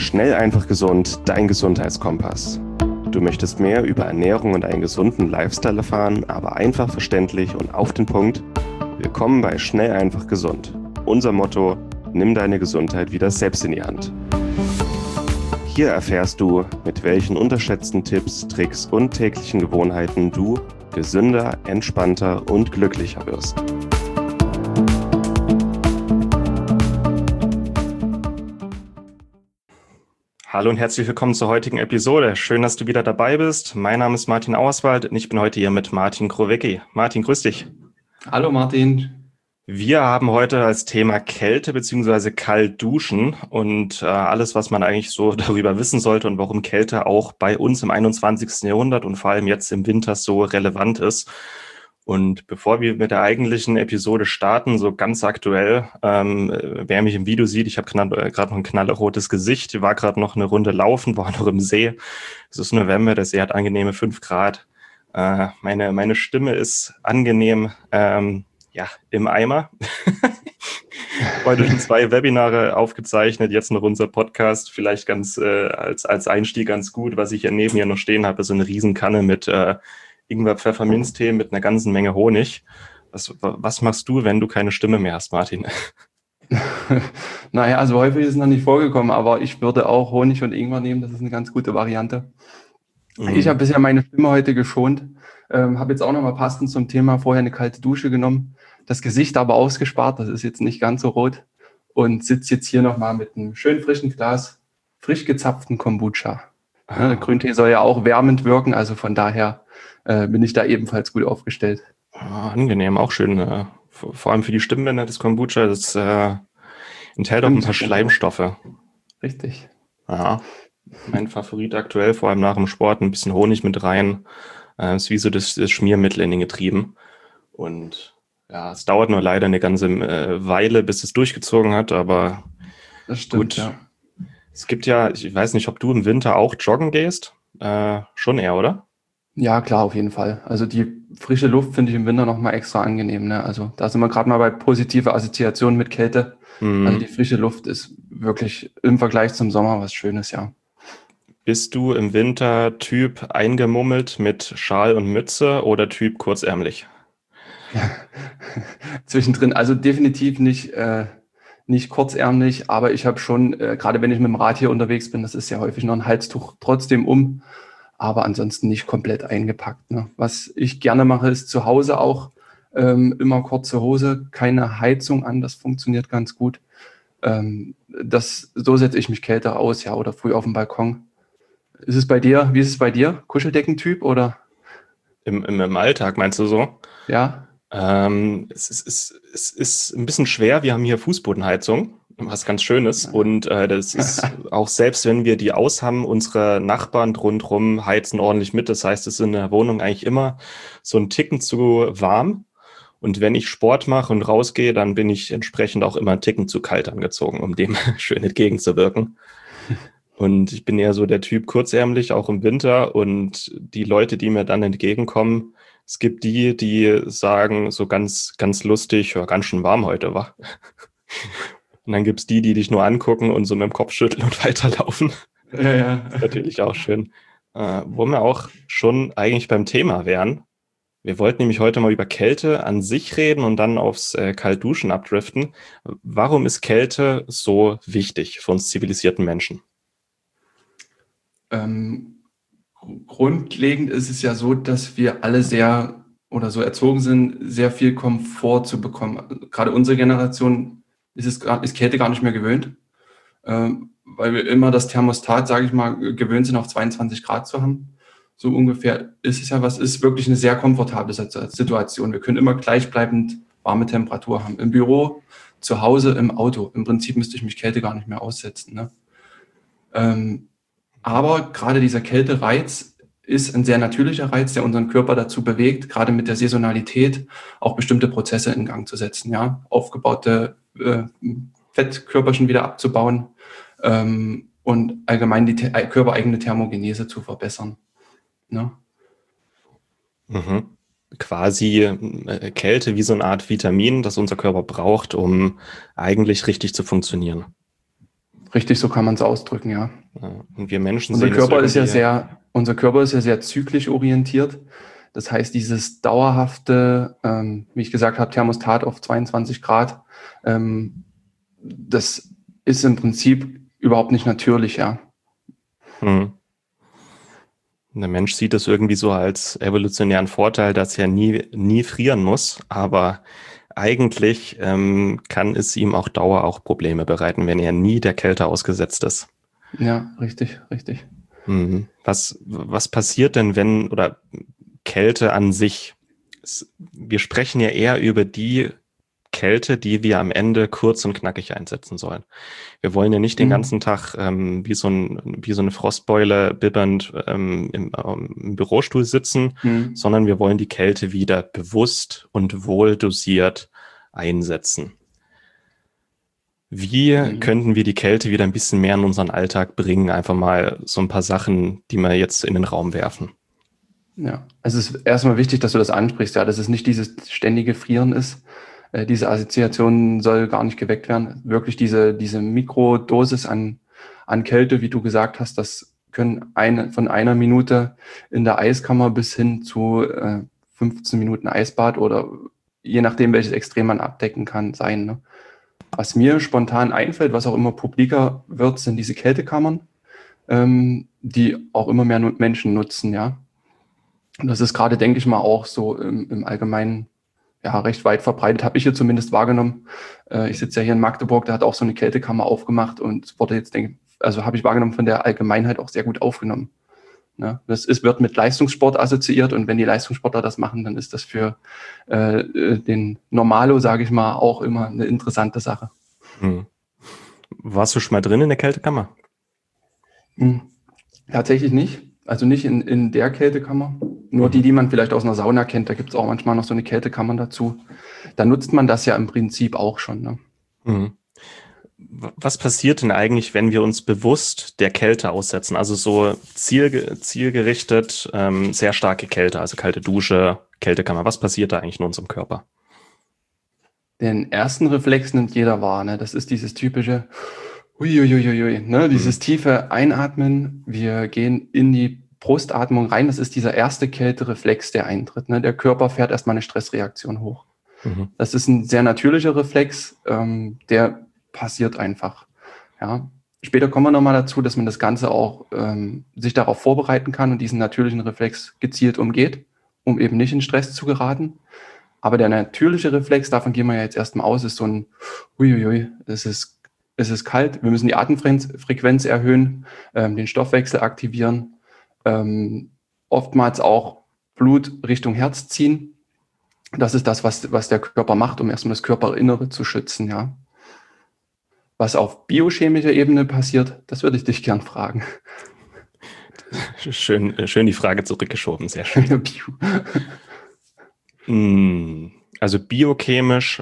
Schnell, einfach, gesund, dein Gesundheitskompass. Du möchtest mehr über Ernährung und einen gesunden Lifestyle erfahren, aber einfach verständlich und auf den Punkt? Willkommen bei Schnell, einfach, gesund. Unser Motto: Nimm deine Gesundheit wieder selbst in die Hand. Hier erfährst du, mit welchen unterschätzten Tipps, Tricks und täglichen Gewohnheiten du gesünder, entspannter und glücklicher wirst. Hallo und herzlich willkommen zur heutigen Episode. Schön, dass du wieder dabei bist. Mein Name ist Martin Auerswald und ich bin heute hier mit Martin Krowicki. Martin, grüß dich. Hallo Martin. Wir haben heute als Thema Kälte bzw. Kaltduschen und alles, was man eigentlich so darüber wissen sollte und warum Kälte auch bei uns im 21. Jahrhundert und vor allem jetzt im Winter so relevant ist. Und bevor wir mit der eigentlichen Episode starten, so ganz aktuell, wer mich im Video sieht, ich habe gerade noch ein knallerotes Gesicht, war gerade noch eine Runde laufen, war noch im See. Es ist November, der See hat angenehme 5 Grad. Meine Stimme ist angenehm, im Eimer. Heute schon 2 Webinare aufgezeichnet, jetzt noch unser Podcast. Vielleicht ganz als Einstieg ganz gut. Was ich hier neben mir noch stehen habe, ist so eine Riesenkanne mit Ingwer-Pfefferminztee mit einer ganzen Menge Honig. Was machst du, wenn du keine Stimme mehr hast, Martin? Naja, also häufig ist es noch nicht vorgekommen, aber ich würde auch Honig und Ingwer nehmen. Das ist eine ganz gute Variante. Ich habe bisher meine Stimme heute geschont. Habe jetzt auch nochmal passend zum Thema vorher eine kalte Dusche genommen. Das Gesicht aber ausgespart. Das ist jetzt nicht ganz so rot. Und sitze jetzt hier nochmal mit einem schön frischen Glas frisch gezapften Kombucha. Ja, Grüntee soll ja auch wärmend wirken. Also von daher bin ich da ebenfalls gut aufgestellt. Angenehm, auch schön. Vor allem für die Stimmbänder des Kombucha. Das enthält auch ein paar Schleimstoffe. Richtig. Ja, mein Favorit aktuell, vor allem nach dem Sport, ein bisschen Honig mit rein. Ist wie so das Schmiermittel in den Getrieben. Und ja, es dauert nur leider eine ganze Weile, bis es durchgezogen hat, aber das stimmt, gut. Ja. Es gibt ja, ich weiß nicht, ob du im Winter auch joggen gehst. Schon eher, oder? Ja, klar, auf jeden Fall. Also die frische Luft finde ich im Winter nochmal extra angenehm. Ne? Also da sind wir gerade mal bei positive Assoziationen mit Kälte. Also die frische Luft ist wirklich im Vergleich zum Sommer was Schönes, ja. Bist du im Winter Typ eingemummelt mit Schal und Mütze oder Typ kurzärmlich? Zwischendrin, also definitiv nicht kurzärmlich, aber ich habe schon, gerade wenn ich mit dem Rad hier unterwegs bin, das ist ja häufig noch ein Halstuch trotzdem aber ansonsten nicht komplett eingepackt. Ne? Was ich gerne mache, ist zu Hause auch immer kurze Hose, keine Heizung an, das funktioniert ganz gut. So setze ich mich kälter aus, ja, oder früh auf dem Balkon. Wie ist es bei dir? Kuscheldeckentyp oder? Im Alltag, meinst du so? Ja. Es ist ein bisschen schwer. Wir haben hier Fußbodenheizung, was ganz schön ist. Und das ist auch, selbst wenn wir die aus haben, unsere Nachbarn rundherum heizen ordentlich mit. Das heißt, es ist in der Wohnung eigentlich immer so ein Ticken zu warm. Und wenn ich Sport mache und rausgehe, dann bin ich entsprechend auch immer einen Ticken zu kalt angezogen, um dem schön entgegenzuwirken. Und ich bin eher so der Typ kurzärmlich, auch im Winter. Und die Leute, die mir dann entgegenkommen, es gibt die sagen so ganz, ganz lustig, ja, ganz schön warm heute, wa? Und dann gibt's die dich nur angucken und so mit dem Kopf schütteln und weiterlaufen. Ja. Das ist natürlich auch schön. Wo wir auch schon eigentlich beim Thema wären. Wir wollten nämlich heute mal über Kälte an sich reden und dann aufs Kaltduschen abdriften. Warum ist Kälte so wichtig für uns zivilisierten Menschen? Grundlegend ist es ja so, dass wir alle sehr oder so erzogen sind, sehr viel Komfort zu bekommen. Gerade unsere Generation ist Kälte gar nicht mehr gewöhnt, weil wir immer das Thermostat, sage ich mal, gewöhnt sind, auf 22 Grad zu haben. So ungefähr ist es ja, ist wirklich eine sehr komfortable Situation. Wir können immer gleichbleibend warme Temperatur haben. Im Büro, zu Hause, im Auto. Im Prinzip müsste ich mich Kälte gar nicht mehr aussetzen. Ne? Aber gerade dieser Kältereiz ist ein sehr natürlicher Reiz, der unseren Körper dazu bewegt, gerade mit der Saisonalität auch bestimmte Prozesse in Gang zu setzen, ja, aufgebaute Fettkörperchen wieder abzubauen und allgemein die körpereigene Thermogenese zu verbessern. Ne? Quasi Kälte wie so eine Art Vitamin, das unser Körper braucht, um eigentlich richtig zu funktionieren. Richtig, so kann man es ausdrücken, ja. Und wir Menschen Unser sehen es Körper ist ja irgendwie. unser Körper ist ja sehr zyklisch orientiert. Das heißt, dieses dauerhafte, wie ich gesagt habe, Thermostat auf 22 Grad, das ist im Prinzip überhaupt nicht natürlich, ja. Hm. Der Mensch sieht es irgendwie so als evolutionären Vorteil, dass er nie frieren muss, aber eigentlich kann es ihm auch Dauer auch Probleme bereiten, wenn er nie der Kälte ausgesetzt ist. Ja, richtig, richtig. Was passiert denn, wenn, oder Kälte an sich? Wir sprechen ja eher über die Kälte, die wir am Ende kurz und knackig einsetzen sollen. Wir wollen ja nicht den Mhm. ganzen Tag wie so eine Frostbeule bibbernd im Bürostuhl sitzen, Mhm. sondern wir wollen die Kälte wieder bewusst und wohl dosiert einsetzen. Wie Mhm. könnten wir die Kälte wieder ein bisschen mehr in unseren Alltag bringen? Einfach mal so ein paar Sachen, die wir jetzt in den Raum werfen. Ja, es ist erstmal wichtig, dass du das ansprichst, ja, dass es nicht dieses ständige Frieren ist. Diese Assoziation soll gar nicht geweckt werden. Wirklich diese Mikrodosis an Kälte, wie du gesagt hast, das können von einer Minute in der Eiskammer bis hin zu 15 Minuten Eisbad oder je nachdem, welches Extrem man abdecken kann, sein. Ne? Was mir spontan einfällt, was auch immer publiker wird, sind diese Kältekammern, die auch immer mehr Menschen nutzen, ja. Und das ist gerade, denke ich mal, auch so im Allgemeinen ja recht weit verbreitet, habe ich hier zumindest wahrgenommen. Ich sitze ja hier in Magdeburg, da hat auch so eine Kältekammer aufgemacht und wurde jetzt, also habe ich wahrgenommen, von der Allgemeinheit auch sehr gut aufgenommen. Ne? Wird mit Leistungssport assoziiert und wenn die Leistungssportler das machen, dann ist das für den Normalo, sage ich mal, auch immer eine interessante Sache. Hm. Warst du schon mal drin in der Kältekammer? Hm. Tatsächlich nicht. Also nicht in der Kältekammer. Nur Mhm. die man vielleicht aus einer Sauna kennt. Da gibt es auch manchmal noch so eine Kältekammer dazu. Da nutzt man das ja im Prinzip auch schon. Ne? Mhm. Was passiert denn eigentlich, wenn wir uns bewusst der Kälte aussetzen? Also so zielgerichtet, sehr starke Kälte, also kalte Dusche, Kältekammer. Was passiert da eigentlich in unserem Körper? Den ersten Reflex nimmt jeder wahr. Ne? Das ist dieses typische Uiuiuiui, ne? Dieses Mhm. tiefe Einatmen. Wir gehen in die Brustatmung rein. Das ist dieser erste Kältereflex, der eintritt. Ne? Der Körper fährt erstmal eine Stressreaktion hoch. Mhm. Das ist ein sehr natürlicher Reflex, der passiert einfach. Ja. Später kommen wir nochmal dazu, dass man das Ganze auch sich darauf vorbereiten kann und diesen natürlichen Reflex gezielt umgeht, um eben nicht in Stress zu geraten. Aber der natürliche Reflex, davon gehen wir ja jetzt erstmal aus, ist so ein Uiuiui, es ist kalt, wir müssen die Atemfrequenz erhöhen, den Stoffwechsel aktivieren, oftmals auch Blut Richtung Herz ziehen. Das ist das, was der Körper macht, um erstmal das Körperinnere zu schützen, ja. Was auf biochemischer Ebene passiert, das würde ich dich gern fragen. Schön die Frage zurückgeschoben, sehr schön. Also biochemisch,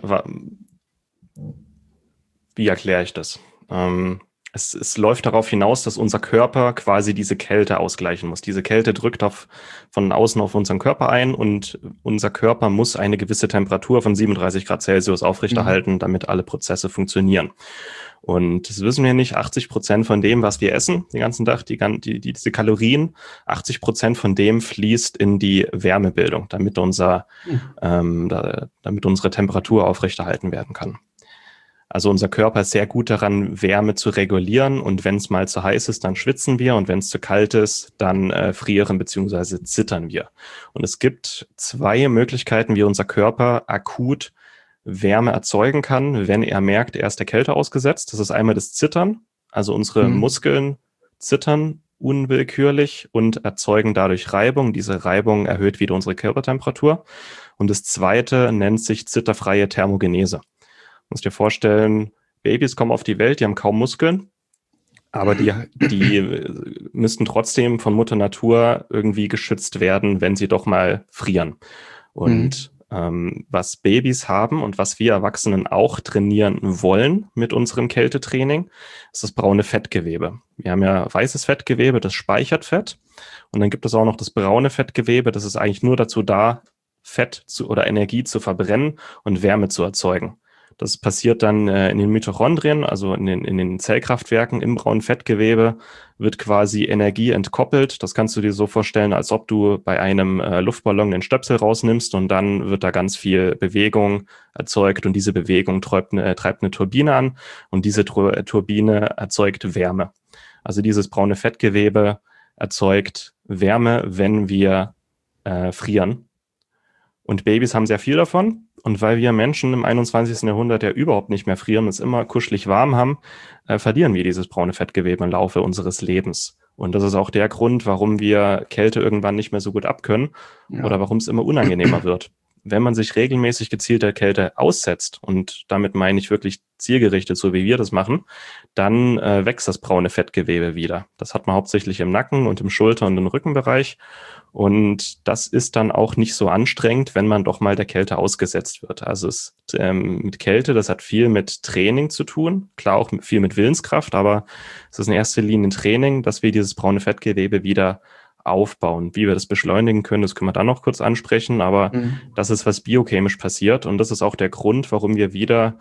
wie erkläre ich das? Es läuft darauf hinaus, dass unser Körper quasi diese Kälte ausgleichen muss. Diese Kälte drückt von außen auf unseren Körper ein und unser Körper muss eine gewisse Temperatur von 37 Grad Celsius aufrechterhalten, damit alle Prozesse funktionieren. Und das wissen wir nicht, 80% von dem, was wir essen, den ganzen Tag, diese Kalorien, 80% von dem fließt in die Wärmebildung, damit unsere Temperatur aufrechterhalten werden kann. Also unser Körper ist sehr gut daran, Wärme zu regulieren und wenn es mal zu heiß ist, dann schwitzen wir und wenn es zu kalt ist, dann frieren bzw. zittern wir. Und es gibt zwei Möglichkeiten, wie unser Körper akut Wärme erzeugen kann, wenn er merkt, er ist der Kälte ausgesetzt. Das ist einmal das Zittern, also unsere Muskeln zittern unwillkürlich und erzeugen dadurch Reibung. Diese Reibung erhöht wieder unsere Körpertemperatur. Und das zweite nennt sich zitterfreie Thermogenese. Du musst dir vorstellen, Babys kommen auf die Welt, die haben kaum Muskeln, aber die müssten trotzdem von Mutter Natur irgendwie geschützt werden, wenn sie doch mal frieren. Und was Babys haben und was wir Erwachsenen auch trainieren wollen mit unserem Kältetraining, ist das braune Fettgewebe. Wir haben ja weißes Fettgewebe, das speichert Fett. Und dann gibt es auch noch das braune Fettgewebe, das ist eigentlich nur dazu da, Fett oder Energie zu verbrennen und Wärme zu erzeugen. Das passiert dann in den Mitochondrien, also in den Zellkraftwerken im braunen Fettgewebe, wird quasi Energie entkoppelt. Das kannst du dir so vorstellen, als ob du bei einem Luftballon den Stöpsel rausnimmst und dann wird da ganz viel Bewegung erzeugt und diese Bewegung treibt eine Turbine an und diese Turbine erzeugt Wärme. Also dieses braune Fettgewebe erzeugt Wärme, wenn wir frieren. Und Babys haben sehr viel davon. Und weil wir Menschen im 21. Jahrhundert ja überhaupt nicht mehr frieren, es immer kuschelig warm haben, verlieren wir dieses braune Fettgewebe im Laufe unseres Lebens. Und das ist auch der Grund, warum wir Kälte irgendwann nicht mehr so gut abkönnen oder warum es immer unangenehmer wird. Wenn man sich regelmäßig gezielt der Kälte aussetzt, und damit meine ich wirklich zielgerichtet, so wie wir das machen, dann wächst das braune Fettgewebe wieder. Das hat man hauptsächlich im Nacken und im Schulter- und im Rückenbereich. Und das ist dann auch nicht so anstrengend, wenn man doch mal der Kälte ausgesetzt wird. Also mit Kälte, das hat viel mit Training zu tun, klar auch viel mit Willenskraft, aber es ist in erster Linie ein Training, dass wir dieses braune Fettgewebe wieder aufbauen. Wie wir das beschleunigen können, das können wir dann noch kurz ansprechen, aber das ist, was biochemisch passiert und das ist auch der Grund, warum wir wieder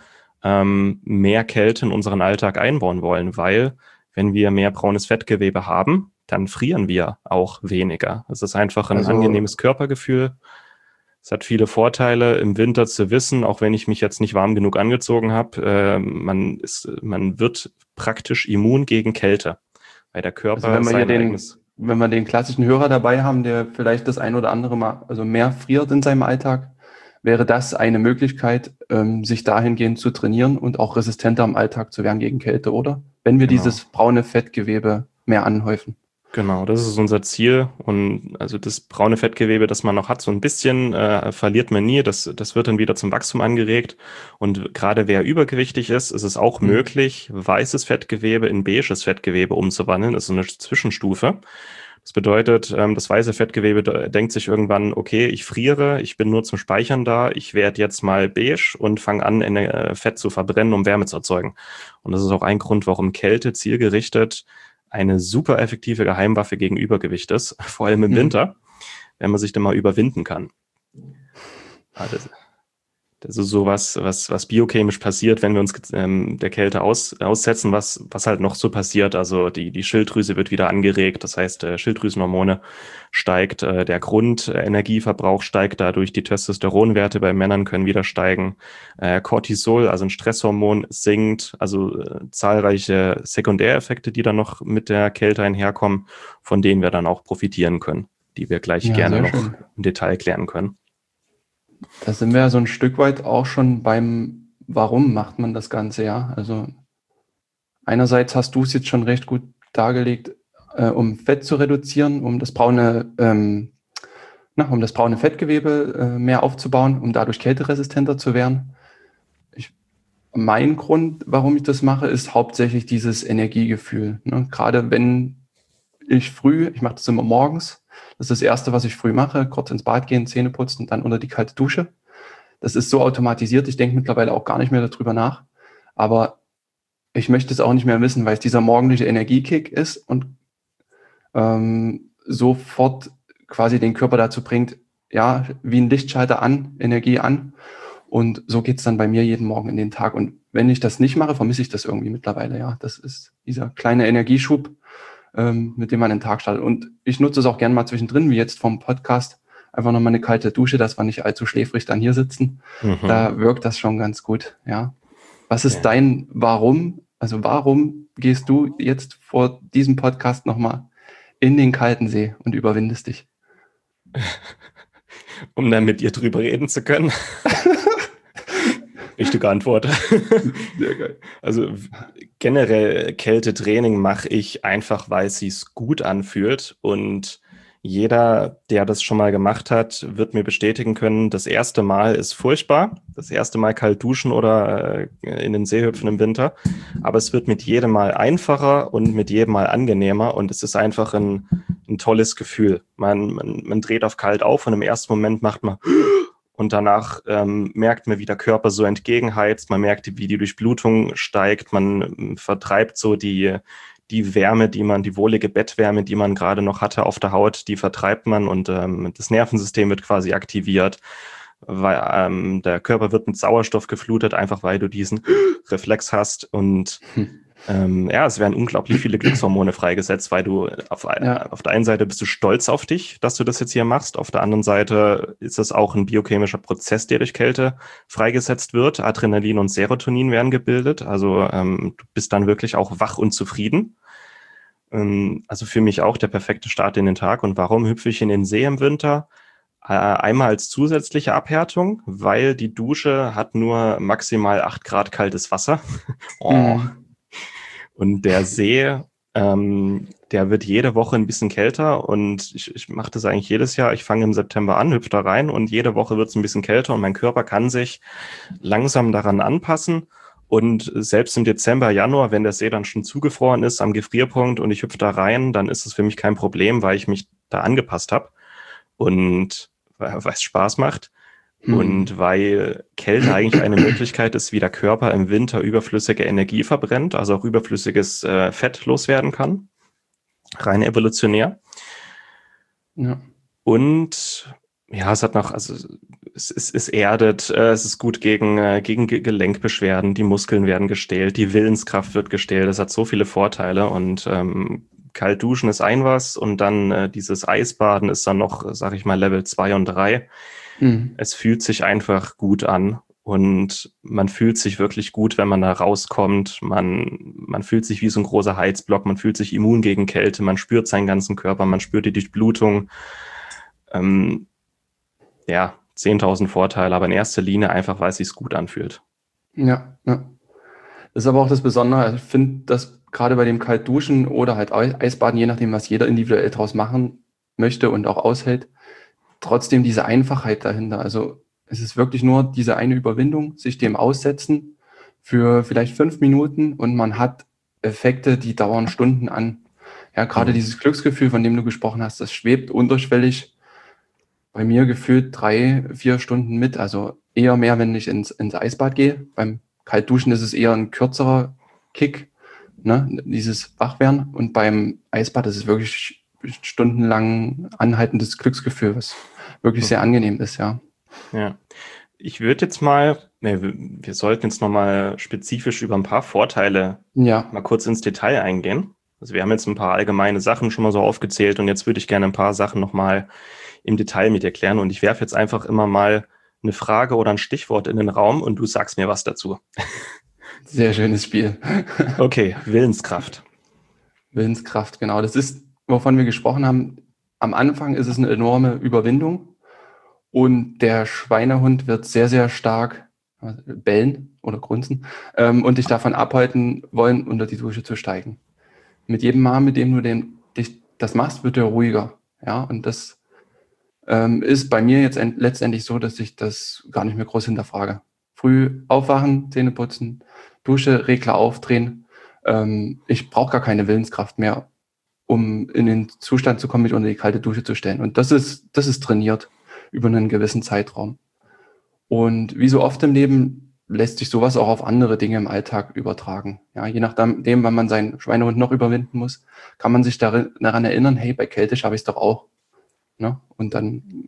mehr Kälte in unseren Alltag einbauen wollen, weil wenn wir mehr braunes Fettgewebe haben, dann frieren wir auch weniger. Es ist einfach ein angenehmes Körpergefühl. Es hat viele Vorteile im Winter zu wissen, auch wenn ich mich jetzt nicht warm genug angezogen habe, man wird praktisch immun gegen Kälte, weil der Körper also wenn wir den klassischen Hörer dabei haben, der vielleicht das ein oder andere Mal mehr friert in seinem Alltag, wäre das eine Möglichkeit, sich dahingehend zu trainieren und auch resistenter im Alltag zu werden gegen Kälte, oder? Wenn wir dieses braune Fettgewebe mehr anhäufen. Genau, das ist unser Ziel. Und also das braune Fettgewebe, das man noch hat, so ein bisschen verliert man nie. Das wird dann wieder zum Wachstum angeregt. Und gerade wer übergewichtig ist, ist es auch möglich, weißes Fettgewebe in beiges Fettgewebe umzuwandeln. Das ist so eine Zwischenstufe. Das bedeutet, das weiße Fettgewebe denkt sich irgendwann, okay, ich friere, ich bin nur zum Speichern da, ich werde jetzt mal beige und fange an, Fett zu verbrennen, um Wärme zu erzeugen. Und das ist auch ein Grund, warum Kälte zielgerichtet eine super effektive Geheimwaffe gegen Übergewicht ist, vor allem im Winter, wenn man sich dann mal überwinden kann. Das ist so was biochemisch passiert, wenn wir uns der Kälte aussetzen, was halt noch so passiert. Also die Schilddrüse wird wieder angeregt, das heißt Schilddrüsenhormone steigt, der Grundenergieverbrauch steigt dadurch, die Testosteronwerte bei Männern können wieder steigen, Cortisol, also ein Stresshormon, sinkt, also zahlreiche Sekundäreffekte, die dann noch mit der Kälte einherkommen, von denen wir dann auch profitieren können, die wir gleich gerne noch im Detail klären können. Da sind wir ja so ein Stück weit auch schon beim, warum macht man das Ganze, ja? Also einerseits hast du es jetzt schon recht gut dargelegt, um Fett zu reduzieren, um das braune Fettgewebe mehr aufzubauen, um dadurch kälteresistenter zu werden. Mein Grund, warum ich das mache, ist hauptsächlich dieses Energiegefühl. Ne? Gerade wenn ich mache das immer morgens, das ist das Erste, was ich früh mache, kurz ins Bad gehen, Zähne putzen und dann unter die kalte Dusche. Das ist so automatisiert, ich denke mittlerweile auch gar nicht mehr darüber nach. Aber ich möchte es auch nicht mehr wissen, weil es dieser morgendliche Energiekick ist und sofort quasi den Körper dazu bringt, ja, wie ein Lichtschalter an, Energie an. Und so geht es dann bei mir jeden Morgen in den Tag. Und wenn ich das nicht mache, vermisse ich das irgendwie mittlerweile. Ja, das ist dieser kleine Energieschub, mit dem man den Tag startet. Und ich nutze es auch gerne mal zwischendrin, wie jetzt vom Podcast, einfach nochmal eine kalte Dusche, dass wir nicht allzu schläfrig dann hier sitzen. Da wirkt das schon ganz gut. Ja. Was ist dein Warum? Also warum gehst du jetzt vor diesem Podcast nochmal in den kalten See und überwindest dich? Um dann mit ihr drüber reden zu können. Richtige Antwort. Sehr geil. Also generell Kältetraining mache ich einfach, weil es sich gut anfühlt und jeder, der das schon mal gemacht hat, wird mir bestätigen können, das erste Mal ist furchtbar. Das erste Mal kalt duschen oder in den See hüpfen im Winter. Aber es wird mit jedem Mal einfacher und mit jedem Mal angenehmer und es ist einfach ein tolles Gefühl. Man dreht auf kalt auf und im ersten Moment macht man und danach merkt man, wie der Körper so entgegenheizt. Man merkt, wie die Durchblutung steigt. Man vertreibt so die Wärme, die wohlige Bettwärme, die man gerade noch hatte auf der Haut, die vertreibt man und das Nervensystem wird quasi aktiviert. weil der Körper wird mit Sauerstoff geflutet, einfach weil du diesen Reflex hast. Und es werden unglaublich viele Glückshormone freigesetzt, weil du auf der einen Seite bist du stolz auf dich, dass du das jetzt hier machst. Auf der anderen Seite ist es auch ein biochemischer Prozess, der durch Kälte freigesetzt wird. Adrenalin und Serotonin werden gebildet. Also du bist dann wirklich auch wach und zufrieden. Also für mich auch der perfekte Start in den Tag. Und warum hüpfe ich in den See im Winter? Einmal als zusätzliche Abhärtung, weil die Dusche hat nur maximal 8 Grad kaltes Wasser. Und der See, der wird jede Woche ein bisschen kälter und ich mache das eigentlich jedes Jahr. Ich fange im September an, hüpfe da rein und jede Woche wird es ein bisschen kälter und mein Körper kann sich langsam daran anpassen. Und selbst im Dezember, Januar, wenn der See dann schon zugefroren ist am Gefrierpunkt und ich hüpfe da rein, dann ist es für mich kein Problem, weil ich mich da angepasst habe und weil es Spaß macht. Und weil Kälte eigentlich eine Möglichkeit ist, wie der Körper im Winter überflüssige Energie verbrennt, also auch überflüssiges Fett loswerden kann, rein evolutionär. Ja. Und ja, es hat noch, also es erdet, es ist gut gegen Gelenkbeschwerden, die Muskeln werden gestählt, die Willenskraft wird gestählt, es hat so viele Vorteile und kalt duschen ist ein was und dann dieses Eisbaden ist dann noch, sag ich mal, Level 2 und 3. Es fühlt sich einfach gut an und man fühlt sich wirklich gut, wenn man da rauskommt. Man fühlt sich wie so ein großer Heizblock, man fühlt sich immun gegen Kälte, man spürt seinen ganzen Körper, man spürt die Durchblutung. 10.000 Vorteile, aber in erster Linie einfach, weil es sich gut anfühlt. Ja. Das ist aber auch das Besondere. Also ich finde, dass gerade bei dem Kaltduschen oder halt Eisbaden, je nachdem, was jeder individuell draus machen möchte und auch aushält, trotzdem diese Einfachheit dahinter. Also es ist wirklich nur diese eine Überwindung, sich dem aussetzen für vielleicht 5 Minuten und man hat Effekte, die dauern Stunden an. Ja, gerade dieses Glücksgefühl, von dem du gesprochen hast, das schwebt unterschwellig bei mir gefühlt 3-4 Stunden mit. Also eher mehr, wenn ich ins Eisbad gehe. Beim Kaltduschen ist es eher ein kürzerer Kick, ne? Dieses Wachwerden. Und beim Eisbad ist es wirklich stundenlang anhaltendes Glücksgefühl, was wirklich sehr angenehm ist, ja. Ja, ich würde jetzt wir sollten jetzt nochmal spezifisch über ein paar Vorteile mal kurz ins Detail eingehen. Also wir haben jetzt ein paar allgemeine Sachen schon mal so aufgezählt und jetzt würde ich gerne ein paar Sachen nochmal im Detail mit erklären und ich werfe jetzt einfach immer mal eine Frage oder ein Stichwort in den Raum und du sagst mir was dazu. Sehr schönes Spiel. Okay, Willenskraft. Willenskraft, genau. Das ist, wovon wir gesprochen haben. Am Anfang ist es eine enorme Überwindung und der Schweinehund wird sehr, sehr stark bellen oder grunzen und dich davon abhalten wollen, unter die Dusche zu steigen. Mit jedem Mal, mit dem du das machst, wird er ruhiger. Ja, und das ist bei mir jetzt letztendlich so, dass ich das gar nicht mehr groß hinterfrage. Früh aufwachen, Zähne putzen, Dusche, Regler aufdrehen. Ich brauche gar keine Willenskraft mehr, um in den Zustand zu kommen, mich unter die kalte Dusche zu stellen. Und das ist trainiert über einen gewissen Zeitraum. Und wie so oft im Leben lässt sich sowas auch auf andere Dinge im Alltag übertragen. Ja, je nachdem, wann man seinen Schweinehund noch überwinden muss, kann man sich daran erinnern, hey, bei Kälte schaffe ich es doch auch. Ne? Und dann,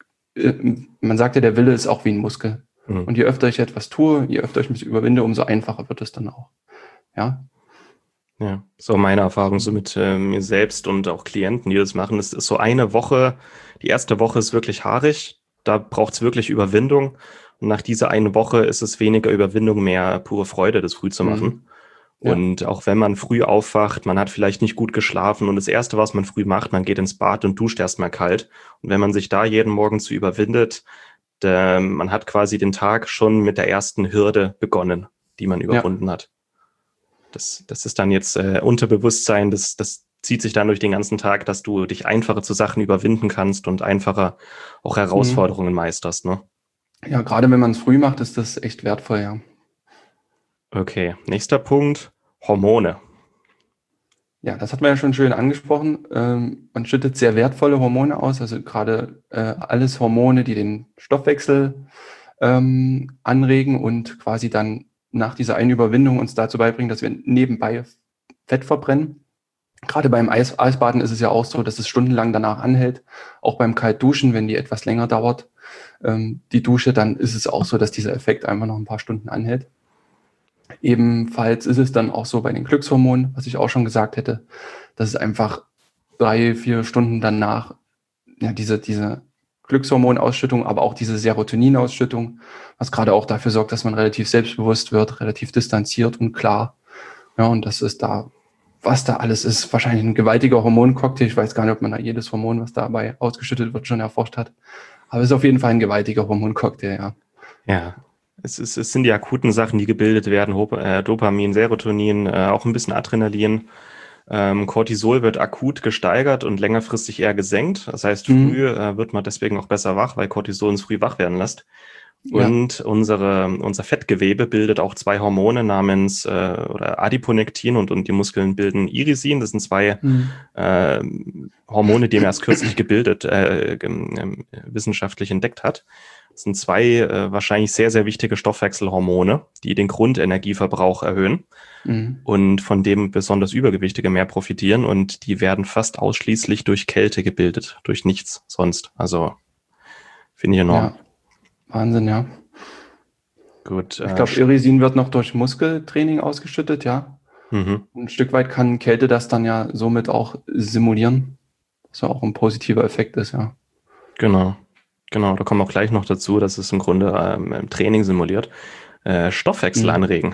man sagt ja, der Wille ist auch wie ein Muskel. Und je öfter ich etwas tue, je öfter ich mich überwinde, umso einfacher wird es dann auch. Ja. Ja, so meine Erfahrung so mit mir selbst und auch Klienten, die das machen. Es ist so eine Woche, die erste Woche ist wirklich haarig, da braucht es wirklich Überwindung. Und nach dieser einen Woche ist es weniger Überwindung, mehr pure Freude, das früh zu machen. Ja. Und auch wenn man früh aufwacht, man hat vielleicht nicht gut geschlafen und das Erste, was man früh macht, man geht ins Bad und duscht erstmal kalt. Und wenn man sich da jeden Morgen zu überwindet, man hat quasi den Tag schon mit der ersten Hürde begonnen, die man überwunden hat. Das ist dann jetzt Unterbewusstsein, das zieht sich dann durch den ganzen Tag, dass du dich einfacher zu Sachen überwinden kannst und einfacher auch Herausforderungen meisterst, ne? Ja, gerade wenn man es früh macht, ist das echt wertvoll, ja. Okay, nächster Punkt, Hormone. Ja, das hat man ja schon schön angesprochen. Man schüttet sehr wertvolle Hormone aus, also gerade alles Hormone, die den Stoffwechsel anregen und quasi dann nach dieser einen Überwindung uns dazu beibringen, dass wir nebenbei Fett verbrennen. Gerade beim Eisbaden ist es ja auch so, dass es stundenlang danach anhält. Auch beim Kaltduschen, wenn die etwas länger dauert, die Dusche, dann ist es auch so, dass dieser Effekt einfach noch ein paar Stunden anhält. Ebenfalls ist es dann auch so bei den Glückshormonen, was ich auch schon gesagt hätte, dass es einfach 3-4 Stunden danach diese Glückshormonausschüttung, aber auch diese Serotoninausschüttung, was gerade auch dafür sorgt, dass man relativ selbstbewusst wird, relativ distanziert und klar. Ja, und das ist da, was da alles ist, wahrscheinlich ein gewaltiger Hormoncocktail. Ich weiß gar nicht, ob man da jedes Hormon, was dabei ausgeschüttet wird, schon erforscht hat. Aber es ist auf jeden Fall ein gewaltiger Hormoncocktail, ja. Ja, es sind die akuten Sachen, die gebildet werden, Dopamin, Serotonin, auch ein bisschen Adrenalin. Cortisol wird akut gesteigert und längerfristig eher gesenkt. Das heißt, früh wird man deswegen auch besser wach, weil Cortisol uns früh wach werden lässt. Und unser Fettgewebe bildet auch zwei Hormone namens oder Adiponektin und die Muskeln bilden Irisin. Das sind zwei Hormone, die man erst kürzlich wissenschaftlich entdeckt hat. Das sind zwei wahrscheinlich sehr, sehr wichtige Stoffwechselhormone, die den Grundenergieverbrauch erhöhen und von dem besonders Übergewichtige mehr profitieren. Und die werden fast ausschließlich durch Kälte gebildet, durch nichts sonst. Also finde ich enorm. Ja. Wahnsinn, ja. Gut. Ich glaube, Irisin wird noch durch Muskeltraining ausgeschüttet, ja. Ein Stück weit kann Kälte das dann ja somit auch simulieren, was ja auch ein positiver Effekt ist, ja. Genau, da kommen wir auch gleich noch dazu, dass es im Grunde im Training simuliert. Stoffwechsel anregen.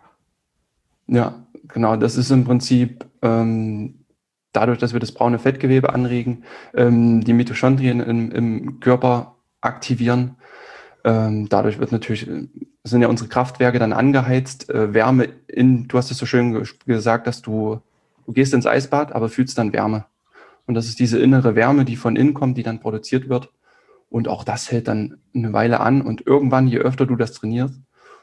Ja, genau. Das ist im Prinzip dadurch, dass wir das braune Fettgewebe anregen, die Mitochondrien im Körper aktivieren. Dadurch sind ja unsere Kraftwerke dann angeheizt, Wärme du hast es so schön gesagt, dass du gehst ins Eisbad, aber fühlst dann Wärme. Und das ist diese innere Wärme, die von innen kommt, die dann produziert wird. Und auch das hält dann eine Weile an. Und irgendwann, je öfter du das trainierst,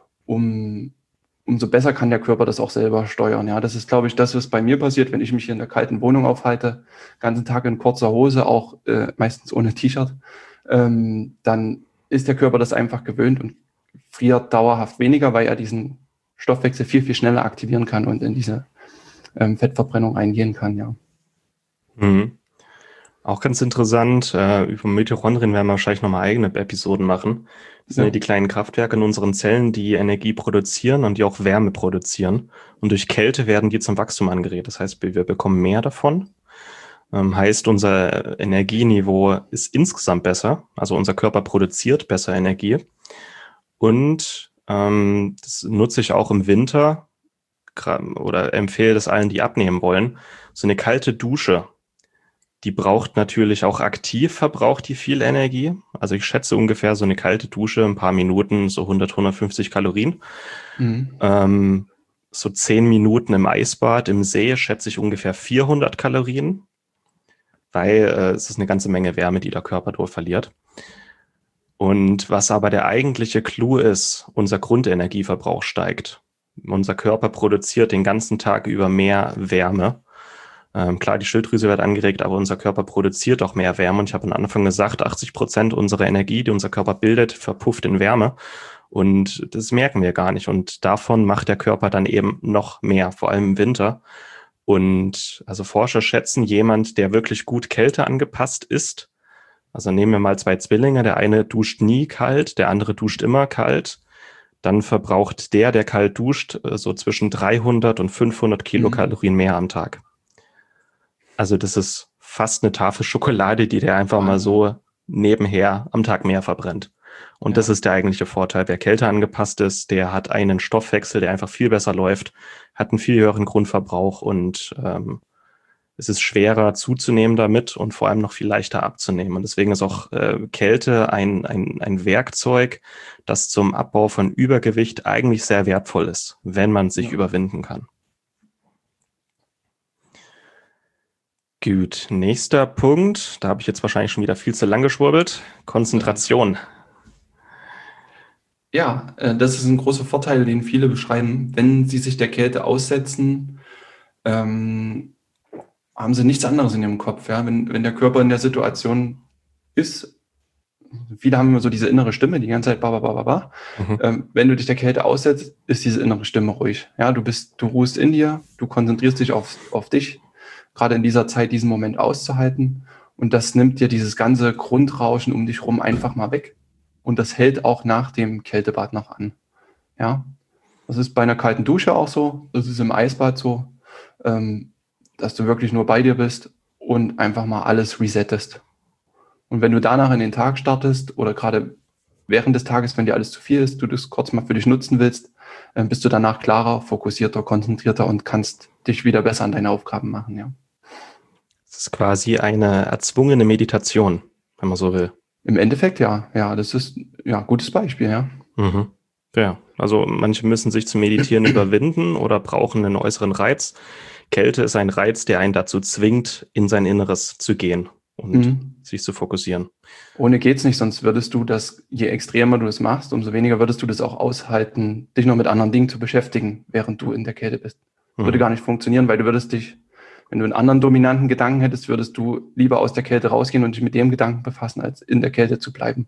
umso besser kann der Körper das auch selber steuern. Ja, das ist, glaube ich, das, was bei mir passiert, wenn ich mich hier in der kalten Wohnung aufhalte, ganzen Tag in kurzer Hose, auch meistens ohne T-Shirt, dann ist der Körper das einfach gewöhnt und friert dauerhaft weniger, weil er diesen Stoffwechsel viel, viel schneller aktivieren kann und in diese Fettverbrennung eingehen kann, ja. Auch ganz interessant, über Mitochondrien werden wir wahrscheinlich nochmal eigene Episoden machen. Das sind ja die kleinen Kraftwerke in unseren Zellen, die Energie produzieren und die auch Wärme produzieren. Und durch Kälte werden die zum Wachstum angeregt. Das heißt, wir bekommen mehr davon. Heißt, unser Energieniveau ist insgesamt besser. Also unser Körper produziert besser Energie. Und das nutze ich auch im Winter oder empfehle das allen, die abnehmen wollen. So eine kalte Dusche, die braucht natürlich auch aktiv, verbraucht die viel Energie. Also ich schätze ungefähr so eine kalte Dusche, ein paar Minuten, so 150 Kalorien. So 10 Minuten im Eisbad, im See schätze ich ungefähr 400 Kalorien. Weil es ist eine ganze Menge Wärme, die der Körper durch verliert. Und was aber der eigentliche Clou ist, unser Grundenergieverbrauch steigt. Unser Körper produziert den ganzen Tag über mehr Wärme. Klar, die Schilddrüse wird angeregt, aber unser Körper produziert auch mehr Wärme. Und ich habe am Anfang gesagt, 80% unserer Energie, die unser Körper bildet, verpufft in Wärme. Und das merken wir gar nicht. Und davon macht der Körper dann eben noch mehr, vor allem im Winter. Und also Forscher schätzen, jemand, der wirklich gut Kälte angepasst ist, also nehmen wir mal zwei Zwillinge, der eine duscht nie kalt, der andere duscht immer kalt, dann verbraucht der kalt duscht, so zwischen 300 und 500 Kilokalorien mehr am Tag. Also das ist fast eine Tafel Schokolade, die der einfach mal so nebenher am Tag mehr verbrennt. Und das ist der eigentliche Vorteil. Wer kälter angepasst ist, der hat einen Stoffwechsel, der einfach viel besser läuft, hat einen viel höheren Grundverbrauch und es ist schwerer zuzunehmen damit und vor allem noch viel leichter abzunehmen. Und deswegen ist auch Kälte ein Werkzeug, das zum Abbau von Übergewicht eigentlich sehr wertvoll ist, wenn man sich überwinden kann. Gut, nächster Punkt. Da habe ich jetzt wahrscheinlich schon wieder viel zu lang geschwurbelt. Konzentration. Ja, das ist ein großer Vorteil, den viele beschreiben. Wenn sie sich der Kälte aussetzen, haben sie nichts anderes in ihrem Kopf. Ja? Wenn der Körper in der Situation ist, viele haben immer so diese innere Stimme, die ganze Zeit wenn du dich der Kälte aussetzt, ist diese innere Stimme ruhig. Ja, du ruhst in dir, du konzentrierst dich auf dich, gerade in dieser Zeit diesen Moment auszuhalten. Und das nimmt dir dieses ganze Grundrauschen um dich rum einfach mal weg. und das hält auch nach dem Kältebad noch an. Ja, das ist bei einer kalten Dusche auch so, das ist im Eisbad so, dass du wirklich nur bei dir bist und einfach mal alles resettest. Und wenn du danach in den Tag startest oder gerade während des Tages, wenn dir alles zu viel ist, du das kurz mal für dich nutzen willst, bist du danach klarer, fokussierter, konzentrierter und kannst dich wieder besser an deine Aufgaben machen, ja. Es ist quasi eine erzwungene Meditation, wenn man so will. Im Endeffekt, ja. Ja, das ist ja ein gutes Beispiel, ja. Mhm. Ja, also manche müssen sich zum Meditieren überwinden oder brauchen einen äußeren Reiz. Kälte ist ein Reiz, der einen dazu zwingt, in sein Inneres zu gehen und sich zu fokussieren. Ohne geht's nicht, sonst würdest du das, je extremer du es machst, umso weniger würdest du das auch aushalten, dich noch mit anderen Dingen zu beschäftigen, während du in der Kälte bist. Würde gar nicht funktionieren, weil du würdest dich, wenn du einen anderen dominanten Gedanken hättest, würdest du lieber aus der Kälte rausgehen und dich mit dem Gedanken befassen, als in der Kälte zu bleiben.